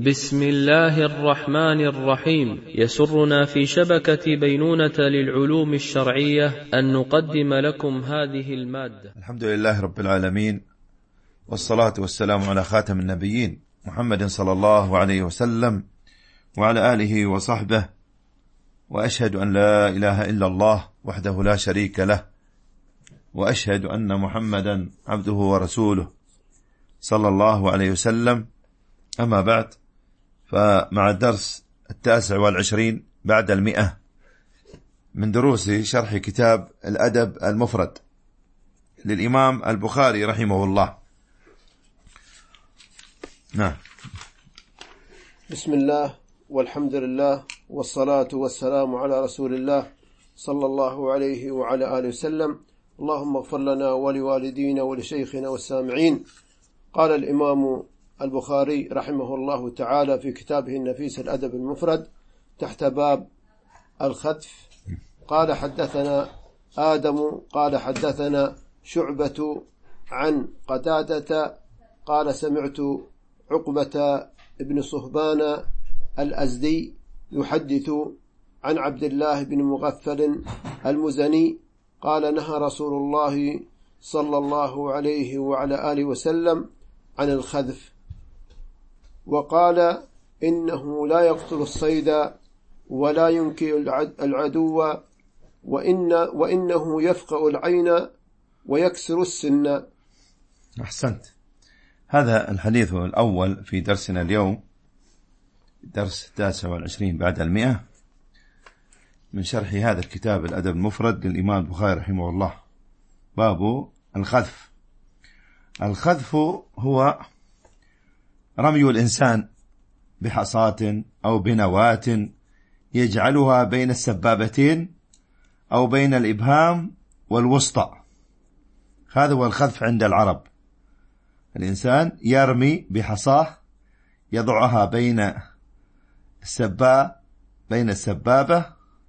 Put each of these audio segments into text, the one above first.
بسم الله الرحمن الرحيم. يسرنا في شبكة بينونة للعلوم الشرعية أن نقدم لكم هذه المادة. الحمد لله رب العالمين، والصلاة والسلام على خاتم النبيين محمد صلى الله عليه وسلم وعلى آله وصحبه، وأشهد أن لا إله إلا الله وحده لا شريك له، وأشهد أن محمدا عبده ورسوله صلى الله عليه وسلم. أما بعد، فمع الدرس 29 بعد 100 من دروس شرح كتاب الأدب المفرد للإمام البخاري رحمه الله. نعم. بسم الله والحمد لله والصلاة والسلام على رسول الله صلى الله عليه وعلى آله وسلم. اللهم اغفر لنا ولوالدينا ولشيخنا والسامعين. قال الإمام البخاري رحمه الله تعالى في كتابه النفيس الأدب المفرد تحت باب الخذف، قال حدثنا آدم قال حدثنا شعبة عن قتادة قال سمعت عقبة بن صهبان الأزدي يحدث عن عبد الله بن مغفل المزني قال نهى رسول الله صلى الله عليه وعلى آله وسلم عن الخذف، وقال إنه لا يقتل الصيد ولا ينكي العدو وإنه يفقأ العين ويكسر السن. أحسنت. هذا الحديث الأول في درسنا اليوم، درس 29 بعد 100 من شرح هذا الكتاب الأدب المفرد للإمام البخاري رحمه الله. باب الخذف. الخذف هو رمي الإنسان بحصاة أو بنواة يجعلها بين السبابتين أو بين الإبهام والوسطى. هذا هو الخذف عند العرب. الإنسان يرمي بحصاه يضعها بين السبابة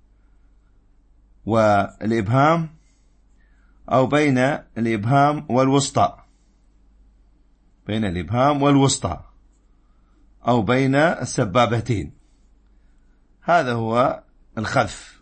والإبهام أو بين الإبهام والوسطى، بين الإبهام والوسطى أو بين السبابتين. هذا هو الخذف،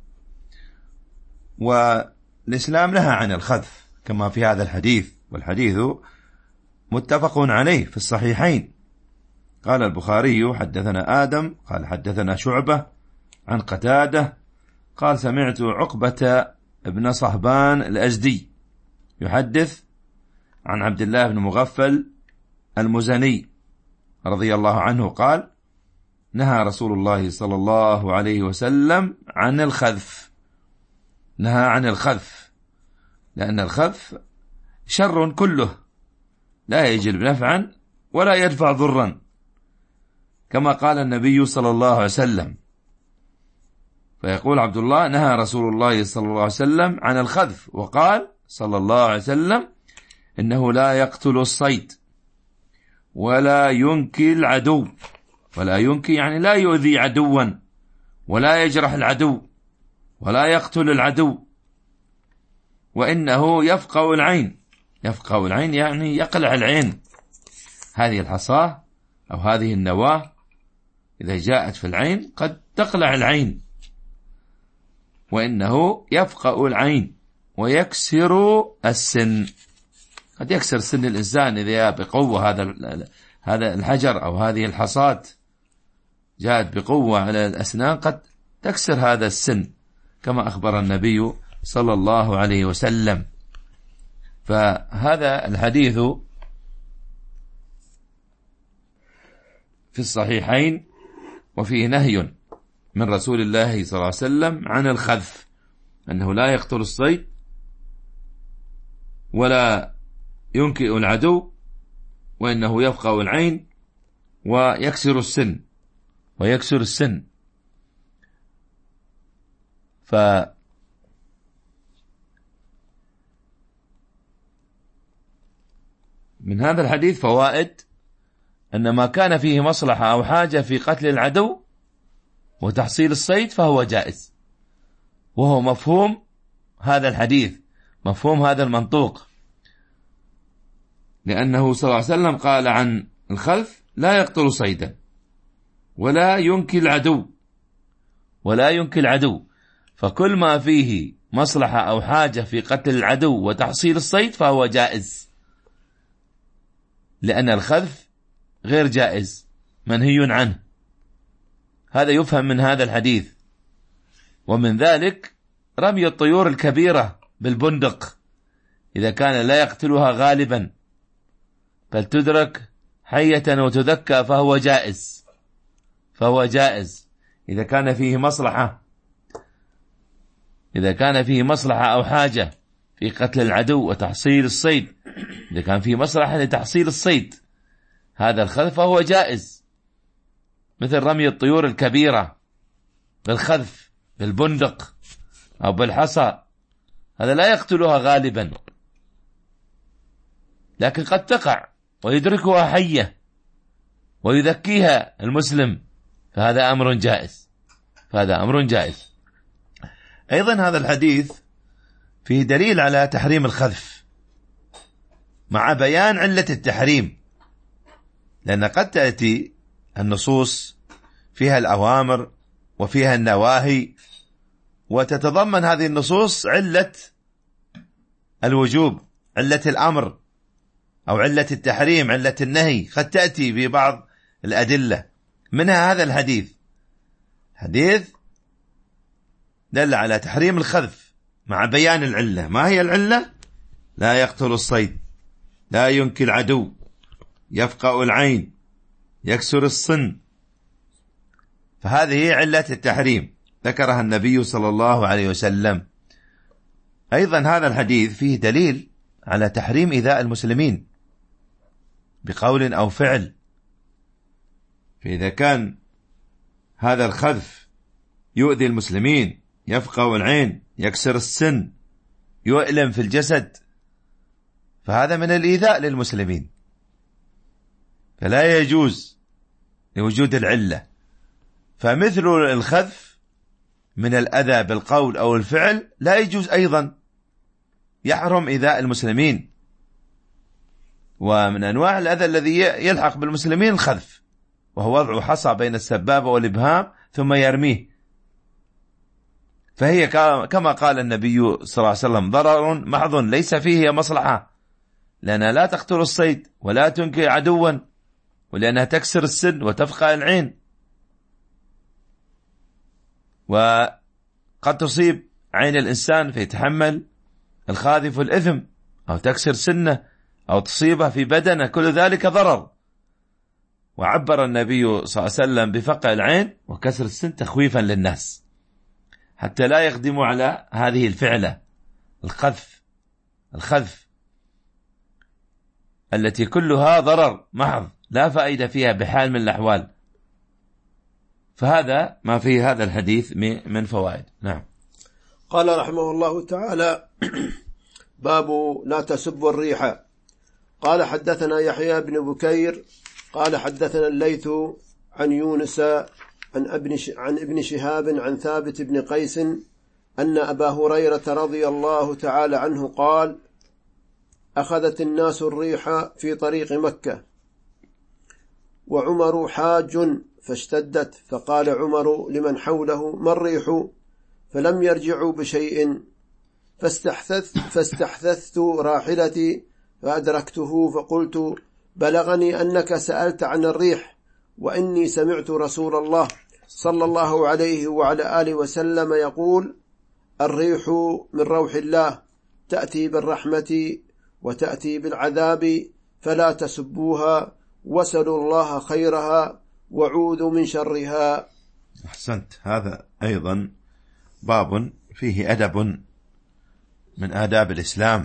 والإسلام نهى عن الخذف كما في هذا الحديث، والحديث متفق عليه في الصحيحين. قال البخاري حدثنا آدم قال حدثنا شعبة عن قتادة قال سمعت عقبة بن صهبان الأزدي يحدث عن عبد الله بن مغفل المزني رضي الله عنه قال نهى رسول الله صلى الله عليه وسلم عن الخذف. نهى عن الخذف لأن الخذف شر كله، لا يجلب نفعا ولا يدفع ضرا، كما قال النبي صلى الله عليه وسلم. فيقول عبد الله نهى رسول الله صلى الله عليه وسلم عن الخذف، وقال صلى الله عليه وسلم إنه لا يقتل الصيد ولا ينكي العدو. ولا ينكي يعني لا يؤذي عدوا ولا يجرح العدو ولا يقتل العدو، وإنه يفقأ العين. يفقأ العين يعني يقلع العين. هذه الحصاة أو هذه النواة إذا جاءت في العين قد تقلع العين. وإنه يفقأ العين ويكسر السن. قد يكسر سن الإنسان إذا بقوة هذا الحجر أو هذه الحصاة جاءت بقوة على الأسنان قد تكسر هذا السن، كما أخبر النبي صلى الله عليه وسلم. فهذا الحديث في الصحيحين وفيه نهي من رسول الله صلى الله عليه وسلم عن الخذف، أنه لا يقتل الصيد ولا ينكئ العدو، وإنه يفقأ العين ويكسر السن. من هذا الحديث فوائد: أن ما كان فيه مصلحة أو حاجة في قتل العدو وتحصيل الصيد فهو جائز، وهو مفهوم هذا الحديث، مفهوم هذا المنطوق، لأنه صلى الله عليه وسلم قال عن الخذف لا يقتل صيدا ولا ينكي العدو، ولا ينكي العدو. فكل ما فيه مصلحة أو حاجة في قتل العدو وتحصيل الصيد فهو جائز، لأن الخذف غير جائز، منهي عنه. هذا يفهم من هذا الحديث. ومن ذلك رمي الطيور الكبيرة بالبندق إذا كان لا يقتلها غالبا، بل تدرك حية وتذكى، فهو جائز، فهو جائز إذا كان فيه مصلحة، إذا كان فيه مصلحة أو حاجة في قتل العدو وتحصيل الصيد. إذا كان فيه مصلحة لتحصيل الصيد هذا الخذف فهو جائز، مثل رمي الطيور الكبيرة بالخذف بالبندق أو بالحصى، هذا لا يقتلها غالبا، لكن قد تقع ويدركها حية ويذكيها المسلم، فهذا أمر جائز، فهذا أمر جائز. أيضا هذا الحديث فيه دليل على تحريم الخذف مع بيان علة التحريم، لأن قد تأتي النصوص فيها الأوامر وفيها النواهي، وتتضمن هذه النصوص علة الوجوب، علة الأمر، أو علة التحريم، علة النهي، قد تأتي في بعض الأدلة، منها هذا الحديث. حديث دل على تحريم الخذف مع بيان العلة. ما هي العلة؟ لا يقتل الصيد، لا ينكي العدو، يفقأ العين، يكسر السن، فهذه هي علة التحريم ذكرها النبي صلى الله عليه وسلم. أيضا هذا الحديث فيه دليل على تحريم إيذاء المسلمين بقول أو فعل، فإذا كان هذا الخذف يؤذي المسلمين، يفقأ العين، يكسر السن، يؤلم في الجسد، فهذا من الإيذاء للمسلمين، فلا يجوز لوجود العلة. فمثل الخذف من الأذى بالقول أو الفعل لا يجوز أيضا، يحرم إيذاء المسلمين. ومن أنواع الأذى الذي يلحق بالمسلمين الخذف، وهو وضع حصى بين السبابة والإبهام ثم يرميه، فهي كما قال النبي صلى الله عليه وسلم ضرر محض ليس فيه مصلحة، لأنها لا تقتل الصيد ولا تنكي عدوا، ولأنها تكسر السن وتفقأ العين، وقد تصيب عين الإنسان فيتحمل الخاذف الإثم، أو تكسر سنه، أو تصيبه في بدنه، كل ذلك ضرر. وعبر النبي صلى الله عليه وسلم بفقأ العين وكسر السن تخويفا للناس حتى لا يقدموا على هذه الفعلة الخذف التي كلها ضرر محض لا فائدة فيها بحال من الأحوال. فهذا ما في هذا الحديث من فوائد. نعم. قال رحمه الله تعالى: باب لا تسبوا الريح. قال حدثنا يحيى بن بكير قال حدثنا الليث عن يونس عن ابن شهاب عن ثابت بن قيس أن أبا هريرة رضي الله تعالى عنه قال: أخذت الناس الريح في طريق مكة وعمر حاج فاشتدت، فقال عمر لمن حوله: ما الريح؟ فلم يرجعوا بشيء، فاستحثثت راحلتي فأدركته فقلت: بلغني أنك سألت عن الريح، وإني سمعت رسول الله صلى الله عليه وعلى آله وسلم يقول: الريح من روح الله، تأتي بالرحمة وتأتي بالعذاب، فلا تسبوها، وسلوا الله خيرها وعوذوا من شرها. أحسنت. هذا أيضا باب فيه أدب من آداب الإسلام.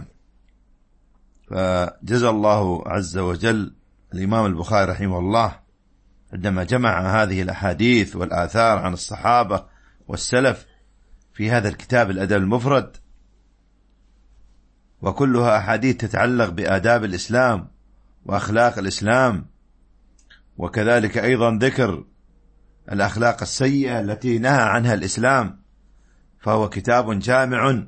فجزى الله عز وجل الإمام البخاري رحمه الله عندما جمع هذه الأحاديث والآثار عن الصحابة والسلف في هذا الكتاب الأدب المفرد، وكلها أحاديث تتعلق بآداب الإسلام وأخلاق الإسلام، وكذلك أيضا ذكر الأخلاق السيئة التي نهى عنها الإسلام، فهو كتاب جامع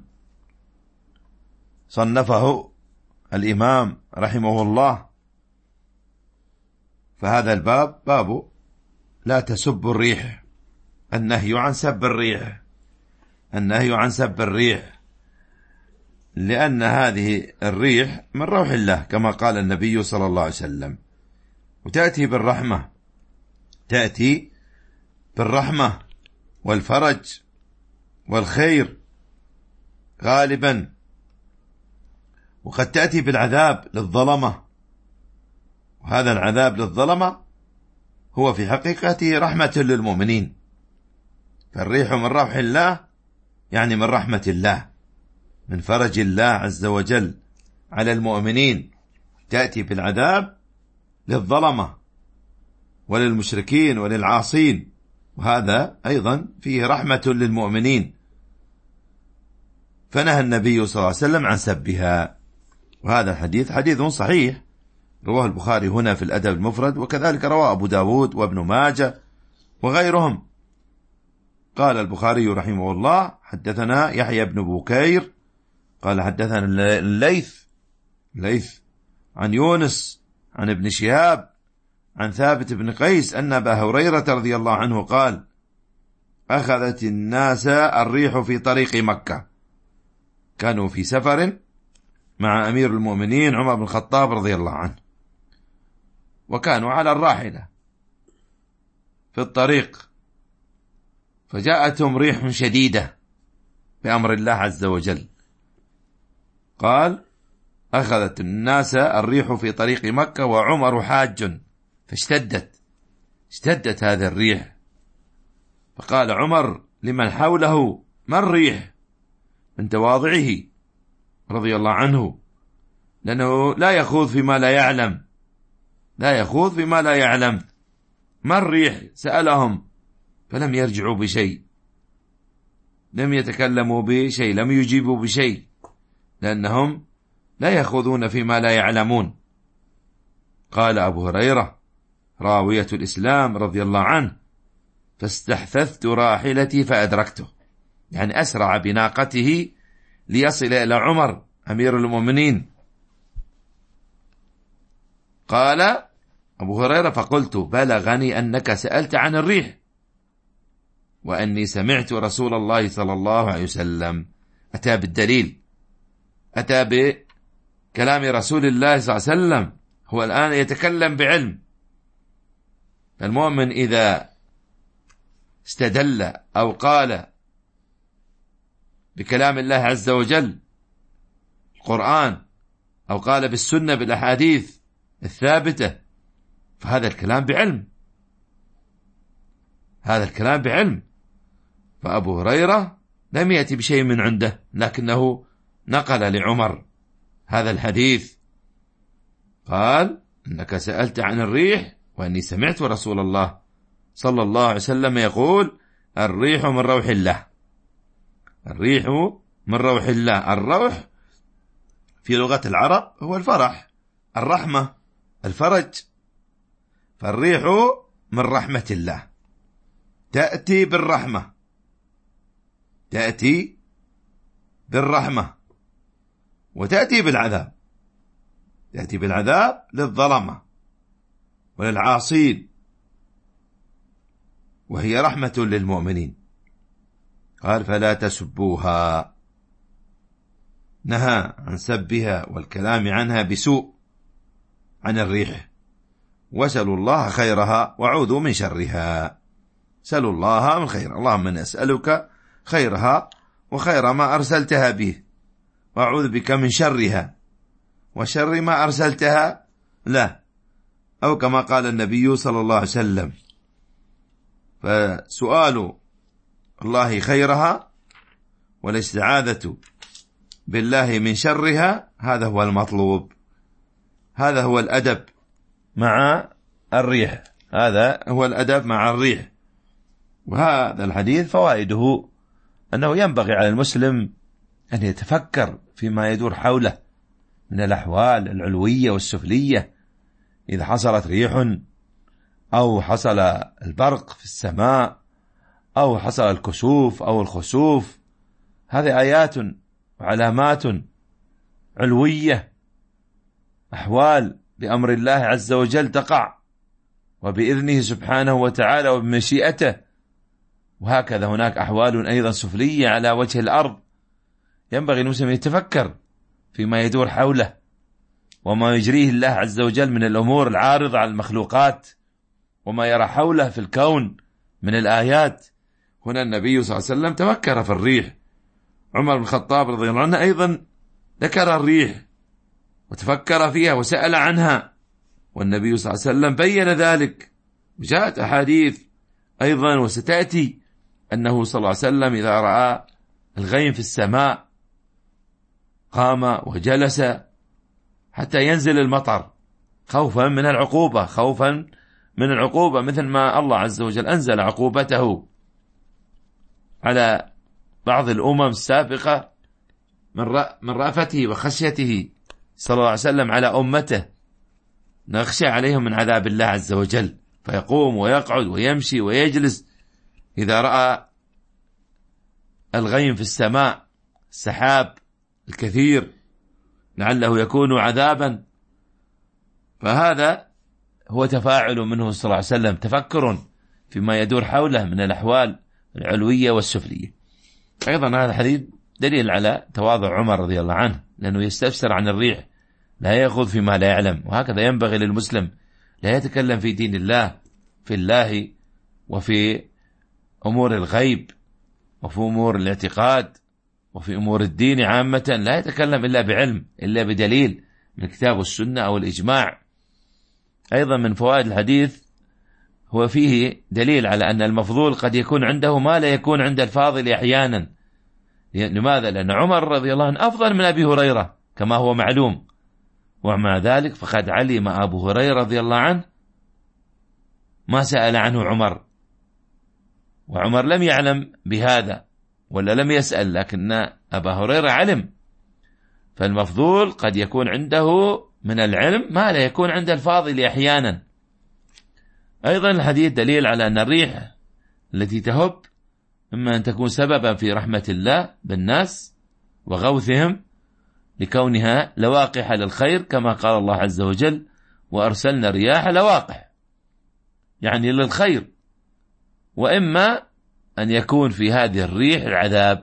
صنفه الإمام رحمه الله. فهذا الباب باب لا تسبوا الريح، النهي عن سب الريح، النهي عن سب الريح، لأن هذه الريح من روح الله كما قال النبي صلى الله عليه وسلم، وتأتي بالرحمة، تأتي بالرحمة والفرج والخير غالبا، وقد تأتي بالعذاب للظلمة، وهذا العذاب للظلمة هو في حقيقته رحمة للمؤمنين. فالريح من روح الله يعني من رحمة الله، من فرج الله عز وجل على المؤمنين، تأتي بالعذاب للظلمة وللمشركين وللعاصين، وهذا أيضا فيه رحمة للمؤمنين. فنهى النبي صلى الله عليه وسلم عن سبها، وهذا الحديث حديث صحيح رواه البخاري هنا في الأدب المفرد، وكذلك رواه أبو داود وابن ماجه وغيرهم. قال البخاري رحمه الله: حدثنا يحيى بن بكير قال حدثنا الليث عن يونس عن ابن شهاب عن ثابت بن قيس أن أبا هريرة رضي الله عنه قال: أخذت الناس الريح في طريق مكة. كانوا في سفر مع أمير المؤمنين عمر بن الخطاب رضي الله عنه، وكانوا على الراحلة في الطريق، فجاءتهم ريح شديدة بأمر الله عز وجل. قال: أخذت الناس الريح في طريق مكة وعمر حاج، اشتدت هذه الريح، فقال عمر لمن حوله: ما الريح؟ من تواضعه رضي الله عنه، لأنه لا يخوض فيما لا يعلم، ما الريح؟ سألهم فلم يرجعوا بشيء، لم يتكلموا بشيء، لم يجيبوا بشيء، لأنهم لا يخوضون فيما لا يعلمون. قال أبو هريرة راوية الإسلام رضي الله عنه: فاستحثثت راحلتي فأدركته، يعني أسرع بناقته ليصل إلى عمر أمير المؤمنين. قال أبو هريرة: فقلت: بلغني أنك سألت عن الريح، وأني سمعت رسول الله صلى الله عليه وسلم. أتى بالدليل، أتى بكلام رسول الله صلى الله عليه وسلم، هو الآن يتكلم بعلم. المؤمن إذا استدل أو قال بكلام الله عز وجل القرآن، أو قال بالسنة بالأحاديث الثابتة، فهذا الكلام بعلم، فأبو هريرة لم يأتي بشيء من عنده، لكنه نقل لعمر هذا الحديث. قال: إنك سألت عن الريح، وأني سمعت رسول الله صلى الله عليه وسلم يقول: الريح من روح الله. الريح من روح الله. الروح في لغة العرب هو الفرح، الرحمة، الفرج. فالريح من رحمة الله، تأتي بالرحمة وتأتي بالعذاب، تأتي بالعذاب للظلمة وللعاصين، وهي رحمة للمؤمنين. قال: فلا تسبوها، نهى عن سبها والكلام عنها بسوء عن الريح، وسلوا الله خيرها وعوذوا من شرها. سلوا الله من خير، اللهم نسألك خيرها وخير ما أرسلتها به، وأعوذ بك من شرها وشر ما أرسلتها لا، أو كما قال النبي صلى الله عليه وسلم. فسؤال الله خيرها والاستعاذة بالله من شرها، هذا هو المطلوب، هذا هو الأدب مع الريح، هذا هو الأدب مع الريح. وهذا الحديث فوائده أنه ينبغي على المسلم أن يتفكر فيما يدور حوله من الأحوال العلوية والسفلية. إذا حصلت ريح، أو حصل البرق في السماء، أو حصل الكسوف أو الخسوف، هذه آيات وعلامات علوية، أحوال بأمر الله عز وجل تقع، وبإذنه سبحانه وتعالى وبمشيئته. وهكذا هناك أحوال أيضا سفلية على وجه الأرض، ينبغي المسلم يتفكر فيما يدور حوله وما يجريه الله عز وجل من الأمور العارضة على المخلوقات وما يرى حوله في الكون من الآيات. هنا النبي صلى الله عليه وسلم تفكر في الريح. عمر بن الخطاب رضي الله عنه أيضا ذكر الريح وتفكر فيها وسأل عنها، والنبي صلى الله عليه وسلم بين ذلك. جاءت أحاديث أيضا وستأتي أنه صلى الله عليه وسلم إذا رأى الغيم في السماء قام وجلس حتى ينزل المطر خوفا من العقوبة، خوفا من العقوبة، مثل ما الله عز وجل أنزل عقوبته على بعض الأمم السابقة من رأفته وخشيته صلى الله عليه وسلم على أمته، نخشى عليهم من عذاب الله عز وجل، فيقوم ويقعد ويمشي ويجلس إذا رأى الغيم في السماء، السحاب الكثير لعله يكون عذابا. فهذا هو تفاعل منه صلى الله عليه وسلم، تفكر فيما يدور حوله من الأحوال العلوية والسفلية. أيضا هذا الحديث دليل على تواضع عمر رضي الله عنه، لأنه يستفسر عن الريح، لا يأخذ فيما لا يعلم. وهكذا ينبغي للمسلم، لا يتكلم في دين الله، في الله وفي أمور الغيب وفي أمور الاعتقاد وفي أمور الدين عامة، لا يتكلم إلا بعلم، إلا بدليل من الكتاب والسنة أو الإجماع. أيضا من فوائد الحديث هو فيه دليل على أن المفضول قد يكون عنده ما لا يكون عند الفاضل أحيانا. لماذا؟ لأن عمر رضي الله عنه أفضل من أبي هريرة كما هو معلوم، ومع ذلك فقد علم أبو هريرة رضي الله عنه ما سأل عنه عمر، وعمر لم يعلم بهذا ولا لم يسأل، لكن أبا هريرة علم. فالمفضول قد يكون عنده من العلم ما لا يكون عند الفاضل أحيانا. أيضا الحديث دليل على أن الريح التي تهب إما أن تكون سببا في رحمة الله بالناس وغوثهم لكونها لواقح للخير، كما قال الله عز وجل وأرسلنا الرياح لواقح، يعني للخير. وإما أن يكون في هذه الريح العذاب.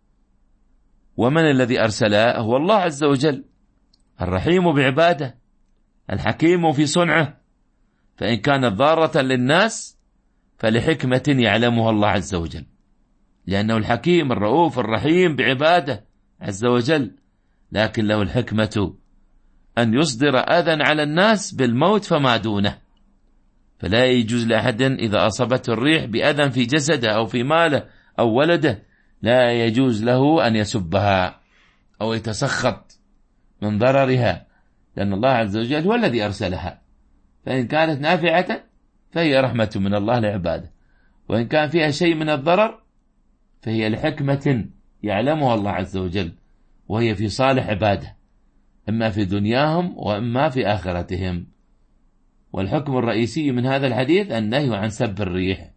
ومن الذي أرسلها؟ هو الله عز وجل، الرحيم بعباده، الحكيم في صنعه. فإن كانت ضارة للناس فلحكمة يعلمها الله عز وجل، لأنه الحكيم الرؤوف الرحيم بعباده عز وجل، لكن له الحكمة أن يصدر أذى على الناس بالموت فما دونه. فلا يجوز لأحد إذا أصابته الريح بأذى في جسده أو في ماله أو ولده، لا يجوز له أن يسبها أو يتسخط من ضررها، لأن الله عز وجل هو الذي أرسلها. فإن كانت نافعة فهي رحمة من الله لعباده، وإن كان فيها شيء من الضرر فهي لحكمة يعلمها الله عز وجل، وهي في صالح عباده، إما في دنياهم وإما في آخرتهم. والحكم الرئيسي من هذا الحديث النهي عن سب الريح.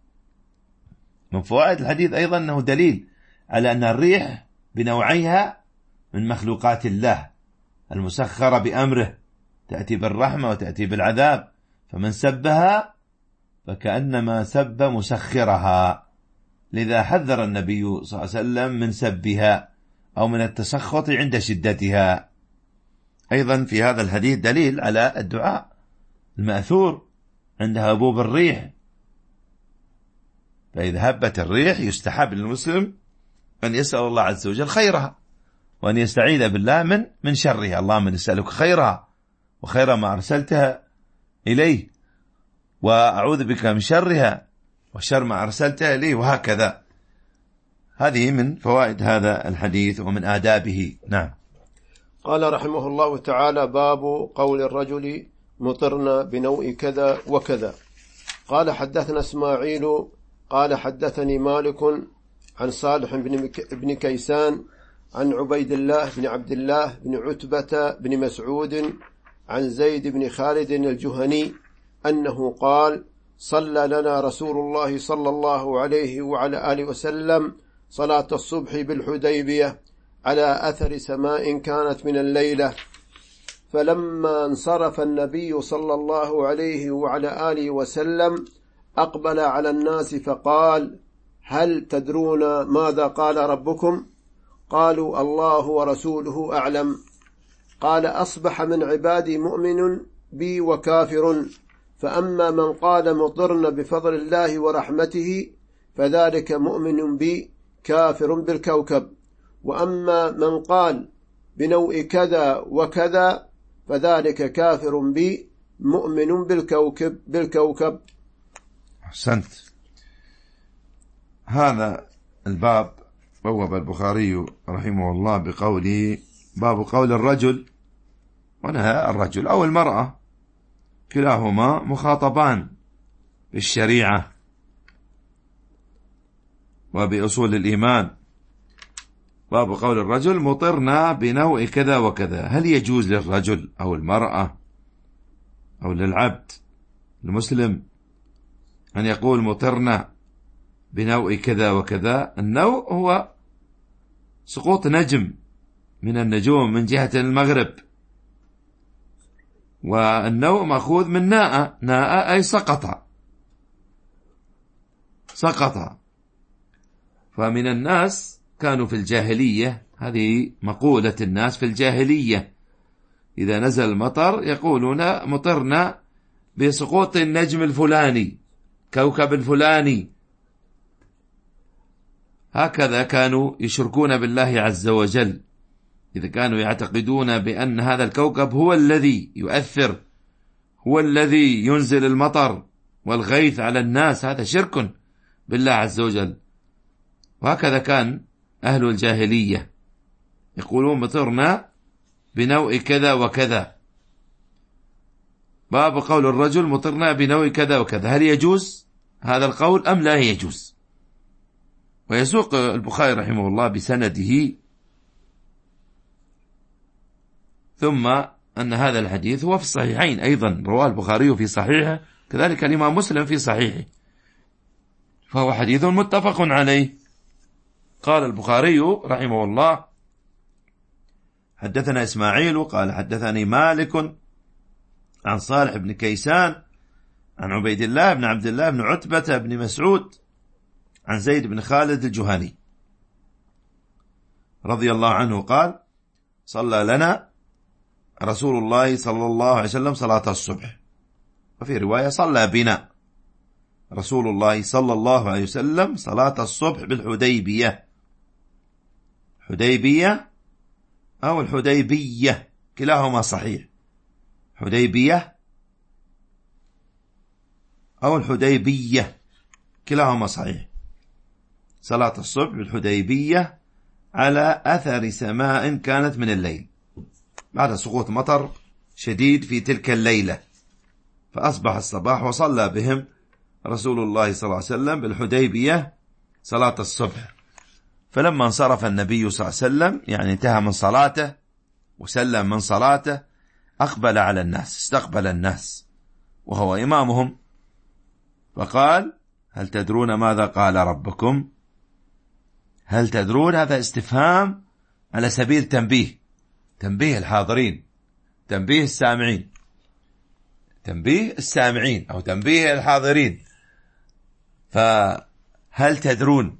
من فوائد الحديث أيضا أنه دليل على أن الريح بنوعيها من مخلوقات الله المسخرة بأمره، تأتي بالرحمة وتأتي بالعذاب، فمن سبها فكأنما سب مسخرها. لذا حذر النبي صلى الله عليه وسلم من سبها أو من التسخط عند شدتها. أيضا في هذا الحديث دليل على الدعاء المأثور عند هبوب الريح. فإذا هبت الريح يستحب للمسلم أن يسأل الله عز وجل خيرها، وأن يستعيذ بالله من شرها. اللهم نسألك خيرها وخير ما أرسلتها إليه، وأعوذ بك من شرها وشر ما أرسلتها إليه، وهكذا. هذه من فوائد هذا الحديث ومن آدابه. نعم. قال رحمه الله تعالى: باب قول الرجل مطرنا بنوء كذا وكذا. قال: حدثنا إسماعيل قال حدثني مالك عن صالح بن كيسان عن عبيد الله بن عبد الله بن عتبة بن مسعود عن زيد بن خالد الجهني أنه قال: صلى لنا رسول الله صلى الله عليه وعلى آله وسلم صلاة الصبح بالحديبية على أثر سماء كانت من الليلة، فلما انصرف النبي صلى الله عليه وعلى آله وسلم أقبل على الناس فقال: هل تدرون ماذا قال ربكم؟ قالوا: الله ورسوله أعلم. قال: أصبح من عبادي مؤمن بي وكافر، فأما من قال مطرنا بفضل الله ورحمته فذلك مؤمن بي كافر بالكوكب، وأما من قال بنوء كذا وكذا فذلك كافر بي مؤمن بالكوكب. أحسنت. هذا الباب بوب البخاري رحمه الله بقوله: باب قول الرجل ونهى الرجل أو المرأة، كلاهما مخاطبان بالشريعة وبأصول الإيمان. باب قول الرجل: مطرنا بنوء كذا وكذا. هل يجوز للرجل أو المرأة أو للعبد المسلم أن يقول مطرنا بنوء كذا وكذا؟ النوء هو سقوط نجم من النجوم من جهة المغرب، والنوء مأخوذ من ناء. ناء أي سقط. فمن الناس كانوا في الجاهلية، هذه مقولة الناس في الجاهلية، إذا نزل المطر يقولون مطرنا بسقوط النجم الفلاني، كوكب الفلاني. هكذا كانوا يشركون بالله عز وجل، إذا كانوا يعتقدون بأن هذا الكوكب هو الذي يؤثر، هو الذي ينزل المطر والغيث على الناس، هذا شرك بالله عز وجل. وهكذا كان أهل الجاهلية يقولون مطرنا بنوء كذا وكذا. باب قول الرجل: مطرنا بنوء كذا وكذا. هل يجوز هذا القول أم لا يجوز؟ ويسوق البخاري رحمه الله بسنده، ثم أن هذا الحديث هو في الصحيحين أيضا، رواه البخاري في صحيحه، كذلك الإمام مسلم في صحيحه، فهو حديث متفق عليه. قال البخاري رحمه الله: حدثنا إسماعيل قال حدثني مالك عن صالح بن كيسان عن عبيد الله بن عبد الله بن عتبة بن مسعود عن زيد بن خالد الجهني رضي الله عنه قال: صلى لنا رسول الله صلى الله عليه وسلم صلاة الصبح. وفي رواية: صلى بنا رسول الله صلى الله عليه وسلم صلاة الصبح بالحديبية. حديبية أو الحديبية كلاهما صحيح، حديبية أو الحديبية كلاهما صحيح. صلاة الصبح بالحديبية على أثر سماء كانت من الليل، بعد سقوط مطر شديد في تلك الليلة، فأصبح الصباح وصلى بهم رسول الله صلى الله عليه وسلم بالحديبية صلاة الصبح. فلما انصرف النبي صلى الله عليه وسلم، يعني انتهى من صلاته وسلم من صلاته، أقبل على الناس، استقبل الناس وهو إمامهم، فقال: هل تدرون ماذا قال ربكم؟ هل تدرون؟ هذا استفهام على سبيل تنبيه الحاضرين، تنبيه السامعين أو تنبيه الحاضرين. فهل تدرون؟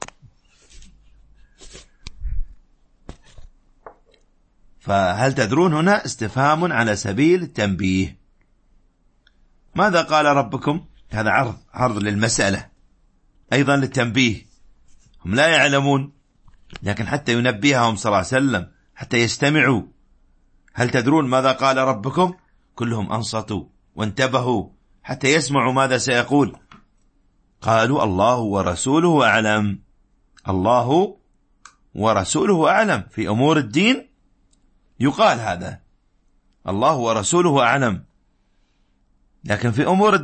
فهل تدرون هنا استفهام على سبيل التنبيه. ماذا قال ربكم؟ هذا عرض للمسألة، أيضا للتنبيه. هم لا يعلمون، لكن حتى ينبههم صلى الله عليه وسلم حتى يستمعوا. هل تدرون ماذا قال ربكم؟ كلهم أنصتوا وانتبهوا حتى يسمعوا ماذا سيقول. قالوا: الله ورسوله أعلم. الله ورسوله أعلم. في أمور الدين يقال هذا، الله ورسوله أعلم، لكن في أمور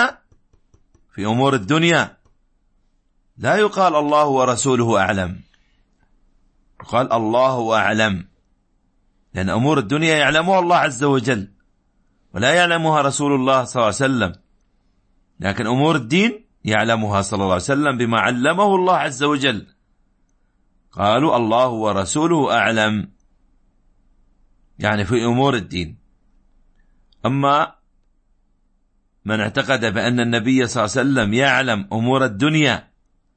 الدنيا لا يقال الله ورسوله أعلم، يقال الله أعلم، لأن أمور الدنيا يعلمها الله عز وجل ولا يعلمها رسول الله صلى الله عليه وسلم، لكن أمور الدين يعلمها صلى الله عليه وسلم بما علمه الله عز وجل. قالوا: الله ورسوله أعلم، يعني في أمور الدين. أما من اعتقد بأن النبي صلى الله عليه وسلم يعلم أمور الدنيا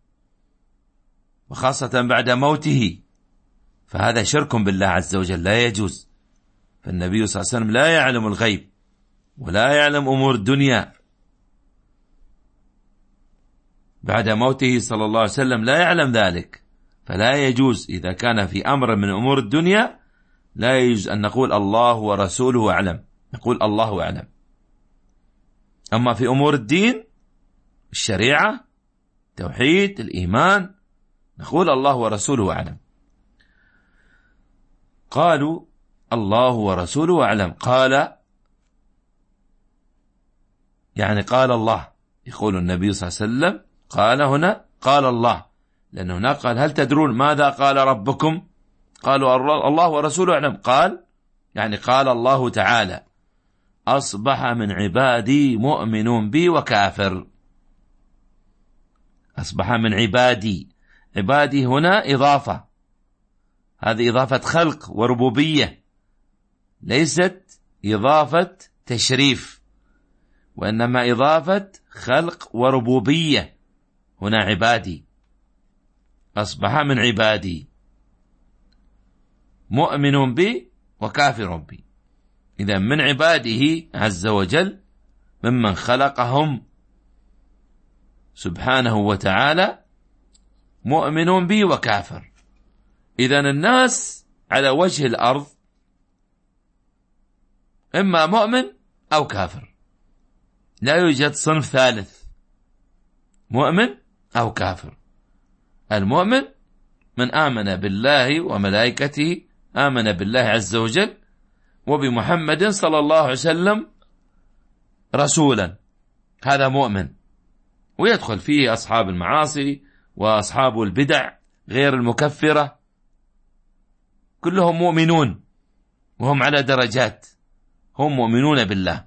وخاصة بعد موته فهذا شرك بالله عز وجل، لا يجوز. فالنبي صلى الله عليه وسلم لا يعلم الغيب ولا يعلم أمور الدنيا، بعد موته صلى الله عليه وسلم لا يعلم ذلك، فلا يجوز إذا كان في أمر من أمور الدنيا لا يجوز أن نقول الله ورسوله أعلم، نقول الله أعلم. أما في أمور الدين الشريعة توحيد الإيمان نقول الله ورسوله أعلم. قالوا الله ورسوله أعلم، قال يعني قال الله، يقول النبي صلى الله عليه وسلم قال هنا قال الله، لأن هنا قال هل تدرون ماذا قال ربكم؟ قالوا الله ورسوله أعلم، قال يعني قال الله تعالى أصبح من عبادي مؤمن بي وكافر. أصبح من عبادي، عبادي هنا إضافة، هذه إضافة خلق وربوبية، ليست إضافة تشريف، وإنما إضافة خلق وربوبية. هنا عبادي، أصبح من عبادي مؤمن بي وكافر بي. إذا من عباده عز وجل ممن خلقهم سبحانه وتعالى مؤمن بي وكافر. إذا الناس على وجه الأرض إما مؤمن أو كافر، لا يوجد صنف ثالث، مؤمن أو كافر. المؤمن من آمن بالله وملائكته، آمن بالله عز وجل وبمحمد صلى الله عليه وسلم رسولا، هذا مؤمن، ويدخل فيه أصحاب المعاصي وأصحاب البدع غير المكفرة، كلهم مؤمنون وهم على درجات، هم مؤمنون بالله،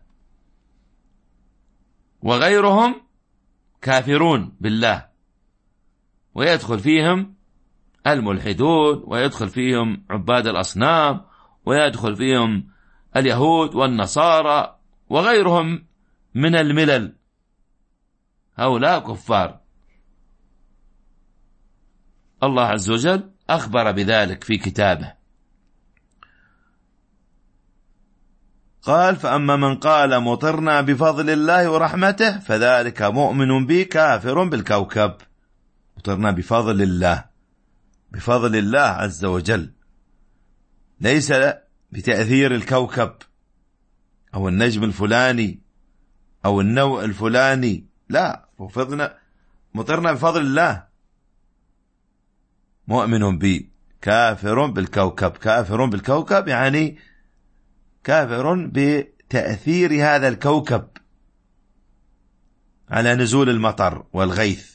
وغيرهم كافرون بالله، ويدخل فيهم الملحدون، ويدخل فيهم عباد الأصنام، ويدخل فيهم اليهود والنصارى وغيرهم من الملل، هؤلاء كفار. الله عز وجل أخبر بذلك في كتابه، قال فأما من قال مطرنا بفضل الله ورحمته فذلك مؤمن بي كافر بالكوكب. مطرنا بفضل الله، بفضل الله عز وجل، ليس بتأثير الكوكب أو النجم الفلاني أو النوع الفلاني، لا، مطرنا بفضل الله. مؤمن بي كافر بالكوكب، كافر بالكوكب يعني كافر بتأثير هذا الكوكب على نزول المطر والغيث.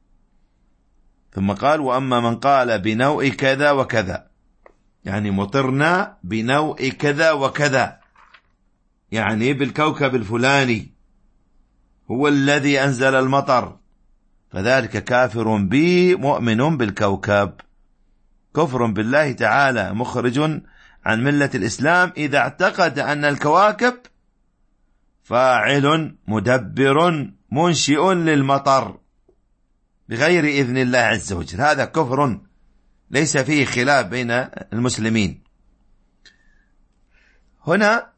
ثم قال وأما من قال بنوع كذا وكذا، يعني مطرنا بنوع كذا وكذا، يعني بالكوكب الفلاني هو الذي أنزل المطر، فذلك كافر به مؤمن بالكوكب، كفر بالله تعالى مخرج عن ملة الإسلام إذا اعتقد أن الكواكب فاعل مدبر منشئ للمطر بغير إذن الله عز وجل. هذا كفر ليس فيه خلاف بين المسلمين. هنا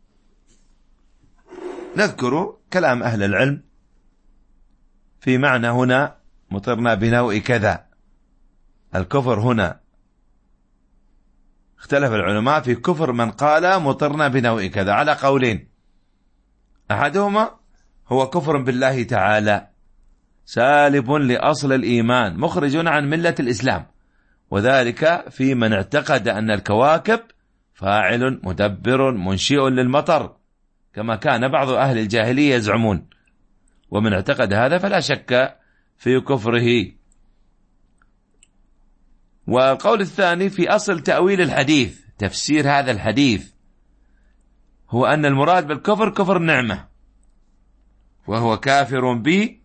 نذكر كلام أهل العلم في معنى هنا مطرنا بنوع كذا. الكفر هنا اختلف العلماء في كفر من قال مطرنا بنوع كذا على قولين، أحدهما هو كفر بالله تعالى سالب لأصل الإيمان مخرج عن ملة الإسلام، وذلك في من اعتقد أن الكواكب فاعل مدبر منشئ للمطر كما كان بعض أهل الجاهلية يزعمون، ومن اعتقد هذا فلا شك في كفره. والقول الثاني في أصل تأويل الحديث، تفسير هذا الحديث، هو أن المراد بالكفر كفر النعمة، وهو كافر به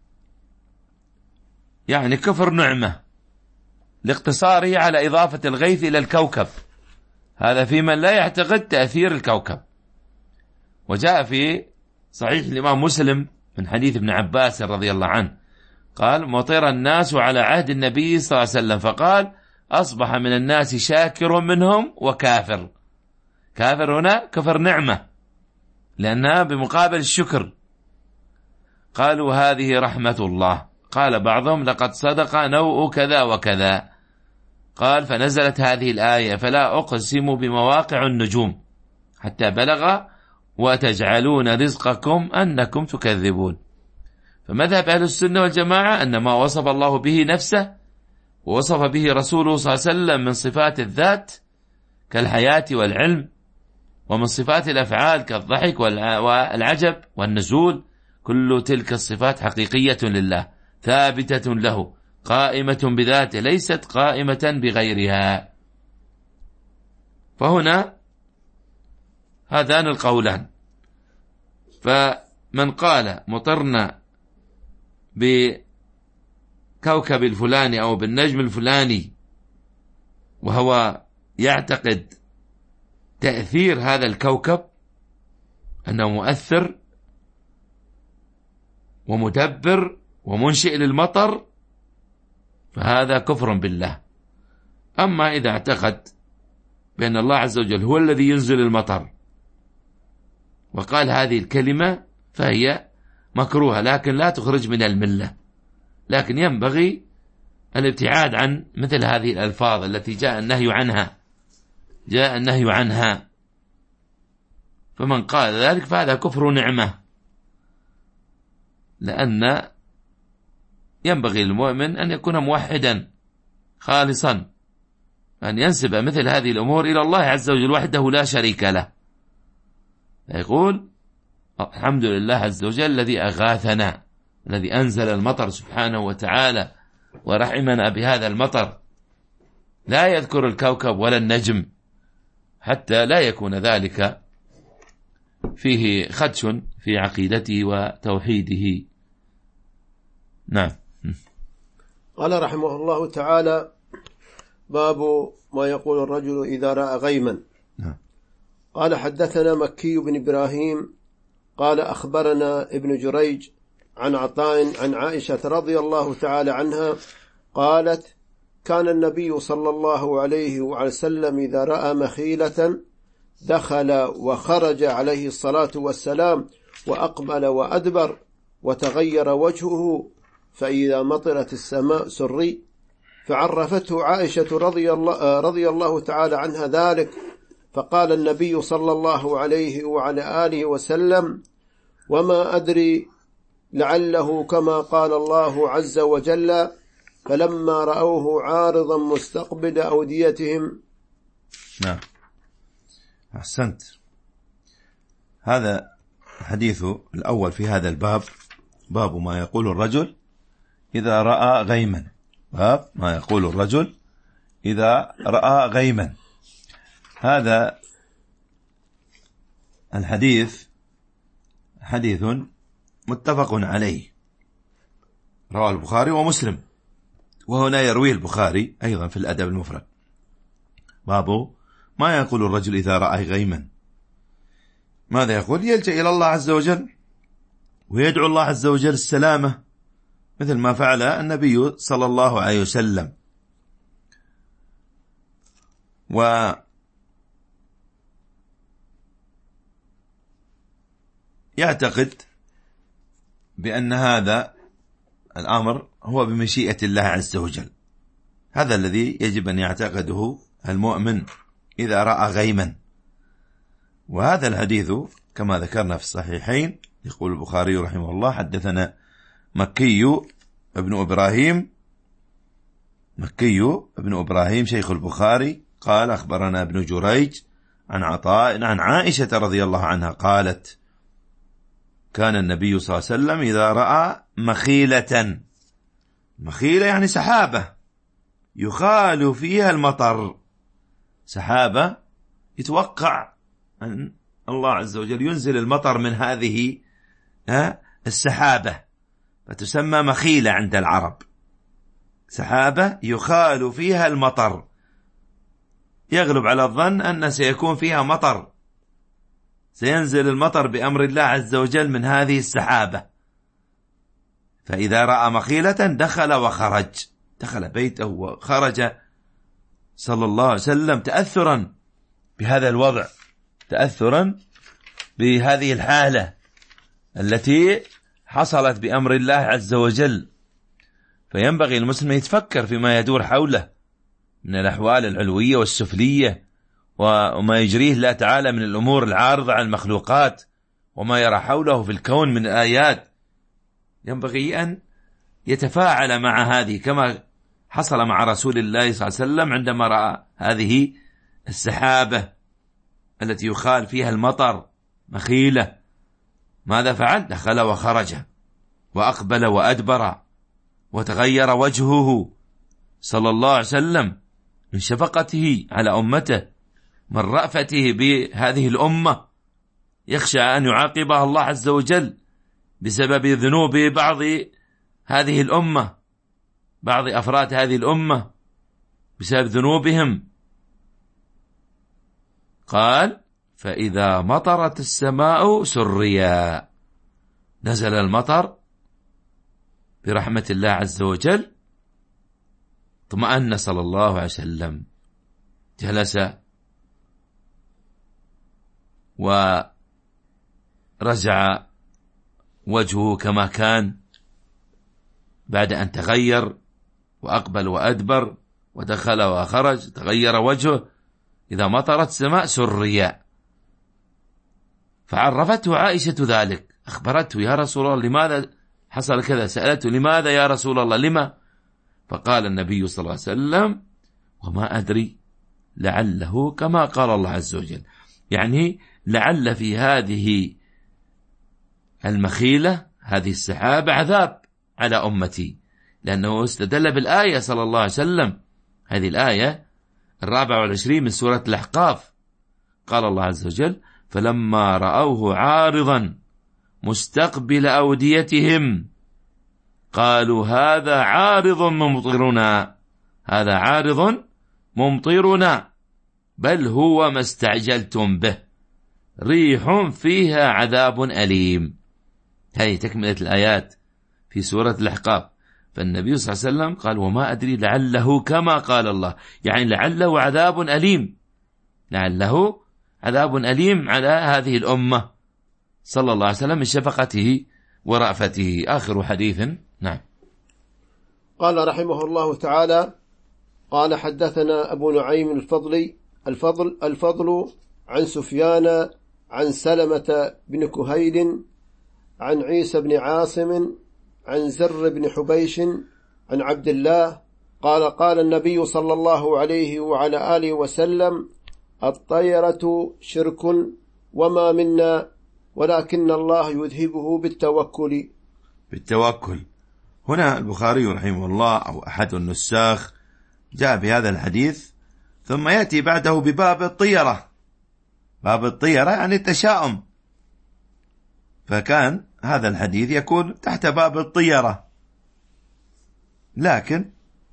يعني كفر نعمة لاقتصاره على إضافة الغيث إلى الكوكب، هذا في من لا يعتقد تأثير الكوكب. وجاء في صحيح الإمام مسلم من حديث ابن عباس رضي الله عنه قال: مطر الناس على عهد النبي صلى الله عليه وسلم، فقال: أصبح من الناس شاكر منهم وكافر. كافر هنا كفر نعمة لأنها بمقابل الشكر. قالوا: هذه رحمة الله. قال بعضهم: لقد صدق نوء كذا وكذا. قال: فنزلت هذه الآية: فلا أقسم بمواقع النجوم، حتى بلغ: وتجعلون رزقكم أنكم تكذبون. فمذهب أهل السنة والجماعة أن ما وصف الله به نفسه ووصف به رسوله صلى الله عليه وسلم من صفات الذات كالحياة والعلم، ومن صفات الأفعال كالضحك والعجب والنزول، كل تلك الصفات حقيقية لله ثابتة له قائمة بذاته ليست قائمة بغيرها. فهنا هذان القولان. فمن قال مطرنا بكوكب الفلاني أو بالنجم الفلاني وهو يعتقد تأثير هذا الكوكب أنه مؤثر ومدبر ومنشئ للمطر، فهذا كفر بالله. أما إذا اعتقد بأن الله عز وجل هو الذي ينزل المطر وقال هذه الكلمة فهي مكروهة، لكن لا تخرج من الملة، لكن ينبغي الابتعاد عن مثل هذه الألفاظ التي جاء النهي عنها. فمن قال ذلك فهذا كفر نعمة، لأن ينبغي للمؤمن أن يكون موحدا خالصا، أن ينسب مثل هذه الأمور إلى الله عز وجل وحده لا شريك له. يقول: الحمد لله عز وجل الذي أغاثنا، الذي أنزل المطر سبحانه وتعالى ورحمنا بهذا المطر. لا يذكر الكوكب ولا النجم حتى لا يكون ذلك فيه خدش في عقيدته وتوحيده. نعم. قال رحمه الله تعالى: باب ما يقول الرجل إذا رأى غيما. قال: حدثنا مكي بن إبراهيم قال: أخبرنا ابن جريج عن عطاء عن عائشة رضي الله تعالى عنها قالت: كان النبي صلى الله عليه وسلم إذا رأى مخيلة دخل وخرج عليه الصلاة والسلام، وأقبل وأدبر، وتغير وجهه، فإذا مطرت السماء سري. فعرفته عائشة رضي الله تعالى عنها ذلك، فقال النبي صلى الله عليه وعلى آله وسلم: وما أدري لعله كما قال الله عز وجل: فلما رأوه عارضا مستقبل أوديتهم. نعم، أحسنت. هذا الحديث الأول في هذا الباب، باب ما يقول الرجل إذا رأى غيما. باب ما يقول الرجل إذا رأى غيما. هذا الحديث حديث متفق عليه، رواه البخاري ومسلم، وهنا يرويه البخاري أيضا في الأدب المفرد. باب ما يقول الرجل إذا رأى غيما. ماذا يقول؟ يلجأ إلى الله عز وجل ويدعو الله عز وجل السلامة، مثل ما فعل النبي صلى الله عليه وسلم. ويعتقد بأن هذا الأمر هو بمشيئة الله عز وجل. هذا الذي يجب أن يعتقده المؤمن إذا رأى غيما. وهذا الحديث كما ذكرنا في الصحيحين، يقول البخاري رحمه الله: حدثنا مكي بن إبراهيم شيخ البخاري قال: أخبرنا ابن جريج عن عطاء عن عائشة رضي الله عنها قالت: كان النبي صلى الله عليه وسلم إذا رأى مخيلة يعني سحابة يخال فيها المطر، سحابة يتوقع أن الله عز وجل ينزل المطر من هذه السحابة، فتسمى مخيلة عند العرب. سحابة يخال فيها المطر، يغلب على الظن أن سيكون فيها مطر، سينزل المطر بأمر الله عز وجل من هذه السحابة. فإذا رأى مخيلة دخل وخرج، دخل بيته وخرج صلى الله عليه وسلم تأثرا بهذا الوضع، تأثرا بهذه الحالة التي حصلت بأمر الله عز وجل. فينبغي المسلم يتفكر فيما يدور حوله من الأحوال العلوية والسفلية، وما يجريه الله تعالى من الأمور العارضة على المخلوقات، وما يرى حوله في الكون من الآيات. ينبغي أن يتفاعل مع هذه كما حصل مع رسول الله صلى الله عليه وسلم عندما رأى هذه السحابة التي يخال فيها المطر مخيلة. ماذا فعل؟ دخل وخرج وأقبل وأدبر، وتغير وجهه صلى الله عليه وسلم من شفقته على أمته، من رأفته بهذه الأمة، يخشى أن يعاقبها الله عز وجل بسبب ذنوب بعض هذه الأمة، بعض أفراد هذه الأمة بسبب ذنوبهم. قال: فإذا مطرت السماء سريا، نزل المطر برحمة الله عز وجل، اطمأن صلى الله عليه وسلم، جلس ورجع وجهه كما كان بعد أن تغير وأقبل وأدبر ودخل وخرج، تغير وجهه. إذا مطرت السماء سريا. فعرفته عائشة ذلك، أخبرته: يا رسول الله لماذا حصل كذا؟ سألته: لماذا يا رسول الله، لما؟ فقال النبي صلى الله عليه وسلم: وما أدري، لعله كما قال الله عز وجل. يعني لعل في هذه المخيلة، هذه السحابة، عذاب على أمتي، لأنه استدل بالآية صلى الله عليه وسلم، هذه الآية 24 من سورة الأحقاف. قال الله عز وجل: فلما رأوه عارضا مستقبل أوديتهم قالوا هذا عارض ممطرنا، هذا عارض ممطرنا بل هو ما استعجلتم به ريح فيها عذاب أليم. هذه تكملة الآيات في سورة الأحقاف. فالنبي صلى الله عليه وسلم قال: وما أدري، لعله كما قال الله، يعني لعله عذاب أليم، لعله عذاب أليم على هذه الأمة صلى الله عليه وسلم من شفقته ورأفته. آخر حديث. نعم. قال رحمه الله تعالى: قال حدثنا أبو نعيم الفضل عن سفيان عن سلمة بن كهيل عن عيسى بن عاصم عن زر بن حبيش عن عبد الله قال: قال النبي صلى الله عليه وعلى آله وسلم: الطيرة شرك وما منا ولكن الله يذهبه بالتوكل. بالتوكل. هنا البخاري رحمه الله أو أحد النساخ جاء بهذا الحديث، ثم يأتي بعده بباب الطيرة. باب الطيرة يعني التشاؤم، فكان هذا الحديث يكون تحت باب الطيرة، لكن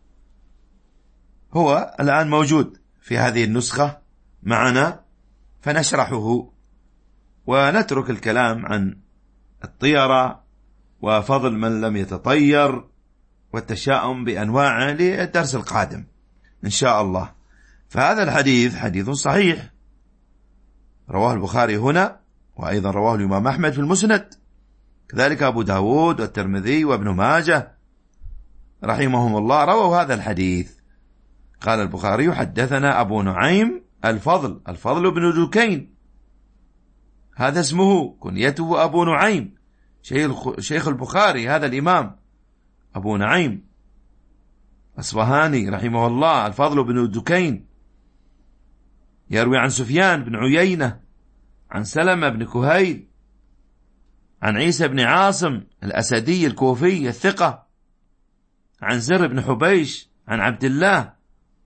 هو الآن موجود في هذه النسخة معنا، فنشرحه ونترك الكلام عن الطيرة وفضل من لم يتطير والتشاؤم بأنواعه للدرس القادم إن شاء الله. فهذا الحديث حديث صحيح، رواه البخاري هنا، وأيضا رواه الإمام أحمد في المسند، كذلك أبو داود والترمذي وابن ماجه رحمهم الله رووا هذا الحديث. قال البخاري: حدثنا أبو نعيم الفضل بن دكين، هذا اسمه، كنيته أبو نعيم، شيخ البخاري هذا الإمام أبو نعيم أصبهاني رحمه الله، الفضل بن دكين، يروي عن سفيان بن عيينة عن سلمة بن كهيل عن عيسى بن عاصم الأسدي الكوفي الثقة عن زر بن حبيش عن عبد الله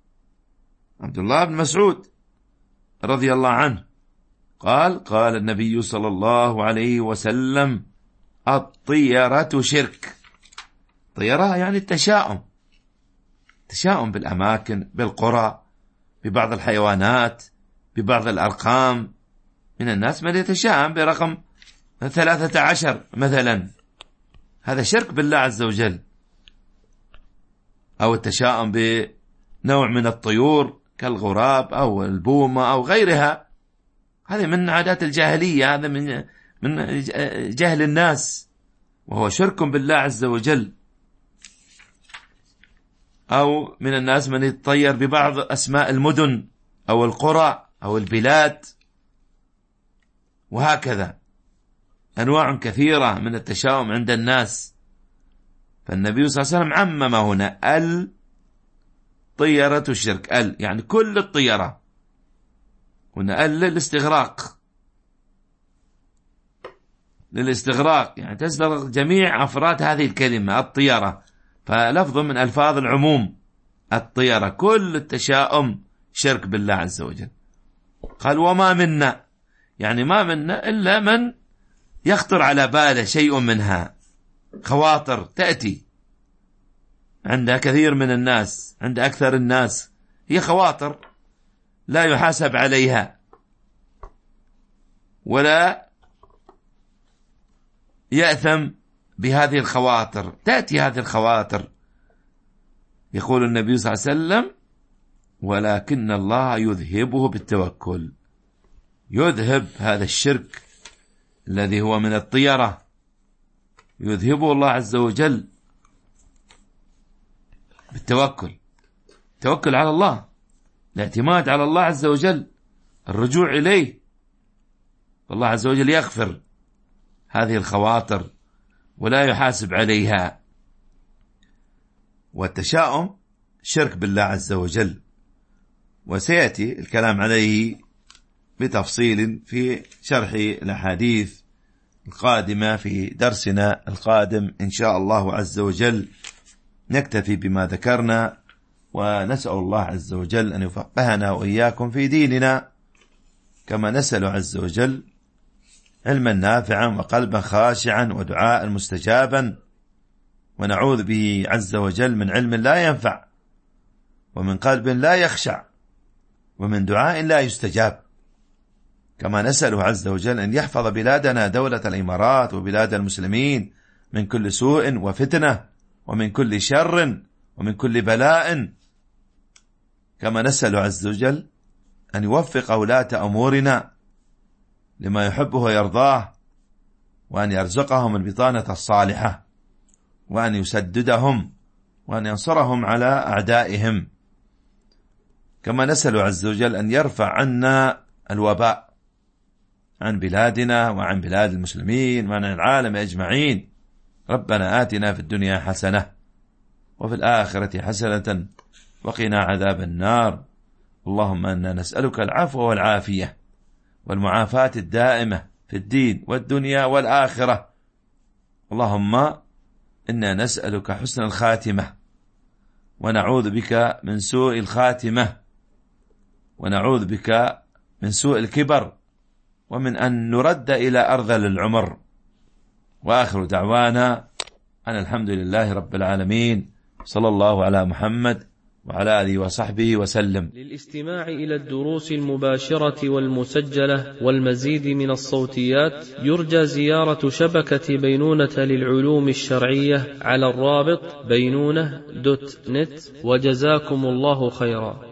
بن مسعود رضي الله عنه قال: قال النبي صلى الله عليه وسلم: الطيرة شرك. طيرة يعني التشاؤم، تشاؤم بالأماكن، بالقرى، ببعض الحيوانات، ببعض الأرقام، من الناس من يتشاءم برقم 13 مثلا، هذا شرك بالله عز وجل. أو التشاؤم بنوع من الطيور كالغراب أو البومة أو غيرها، هذا من عادات الجاهلية، هذا من جهل الناس، وهو شرك بالله عز وجل. أو من الناس من يتطير ببعض أسماء المدن أو القرى أو البلاد، وهكذا أنواع كثيرة من التشاؤم عند الناس. فالنبي صلى الله عليه وسلم عمم هنا الطيرة الشرك، يعني كل الطيرة، هنا للاستغراق، يعني تستغرق جميع أفراد هذه الكلمة الطيرة، فلفظ من ألفاظ العموم الطيرة، كل التشاؤم شرك بالله عز وجل. قال وما منا، يعني ما منا إلا من يخطر على باله شيء منها، خواطر تأتي عند كثير من الناس، عند أكثر الناس، هي خواطر لا يحاسب عليها ولا يأثم بهذه الخواطر، تأتي هذه الخواطر. يقول النبي صلى الله عليه وسلم ولكن الله يذهبه بالتوكل، يذهب هذا الشرك الذي هو من الطيرة، يذهبه الله عز وجل بالتوكل، التوكل على الله، الاعتماد على الله عز وجل، الرجوع إليه، والله عز وجل يغفر هذه الخواطر ولا يحاسب عليها. والتشاؤم شرك بالله عز وجل، وسيأتي الكلام عليه بتفصيل في شرح الأحاديث القادمة في درسنا القادم إن شاء الله عز وجل. نكتفي بما ذكرنا، ونسأل الله عز وجل أن يفقهنا وإياكم في ديننا، كما نسأل عز وجل علما نافعا وقلبا خاشعا ودعاء مستجابا، ونعوذ به عز وجل من علم لا ينفع، ومن قلب لا يخشع، ومن دعاء لا يستجاب. كما نسأله عز وجل أن يحفظ بلادنا دولة الإمارات وبلاد المسلمين من كل سوء وفتنة ومن كل شر ومن كل بلاء. كما نسأله عز وجل أن يوفق ولاة أمورنا لما يحبه ويرضاه، وأن يرزقهم البطانة الصالحة، وأن يسددهم، وأن ينصرهم على أعدائهم. كما نسأل عز وجل أن يرفع عنا الوباء عن بلادنا وعن بلاد المسلمين وعن العالم أجمعين. ربنا آتنا في الدنيا حسنة وفي الآخرة حسنة وقنا عذاب النار. اللهم إنا نسألك العفو والعافية والمعافاة الدائمة في الدين والدنيا والآخرة. اللهم إنا نسألك حسن الخاتمة، ونعوذ بك من سوء الخاتمة، ونعوذ بك من سوء الكبر، ومن أن نرد إلى أرذل العمر. وآخر دعوانا أن الحمد لله رب العالمين، صلى الله على محمد وعلى آله وصحبه وسلم. للاستماع إلى الدروس المباشرة والمسجلة والمزيد من الصوتيات، يرجى زيارة شبكة بينونة للعلوم الشرعية على الرابط بينونة.net. وجزاكم الله خيرا.